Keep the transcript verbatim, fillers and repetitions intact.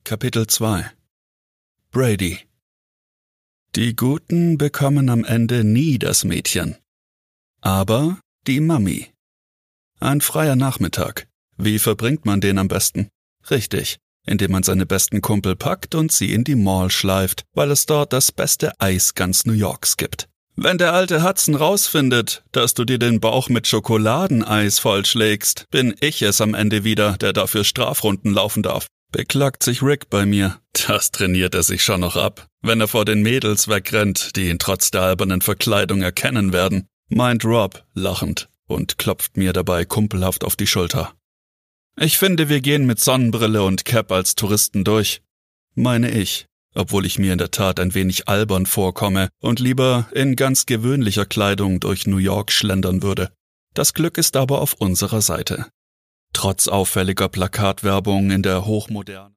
Kapitel zwei Brady. Die Guten bekommen am Ende nie das Mädchen. Aber die Mami. Ein freier Nachmittag. Wie verbringt man den am besten? Richtig, indem man seine besten Kumpel packt und sie in die Mall schleift, weil es dort das beste Eis ganz New Yorks gibt. Wenn der alte Hudson rausfindet, dass du dir den Bauch mit Schokoladeneis vollschlägst, bin ich es am Ende wieder, der dafür Strafrunden laufen darf. Beklagt sich Rick bei mir. Das trainiert er sich schon noch ab, wenn er vor den Mädels wegrennt, die ihn trotz der albernen Verkleidung erkennen werden, meint Rob lachend und klopft mir dabei kumpelhaft auf die Schulter. Ich finde, wir gehen mit Sonnenbrille und Cap als Touristen durch, meine ich, obwohl ich mir in der Tat ein wenig albern vorkomme und lieber in ganz gewöhnlicher Kleidung durch New York schlendern würde. Das Glück ist aber auf unserer Seite. Trotz auffälliger Plakatwerbung in der hochmodernen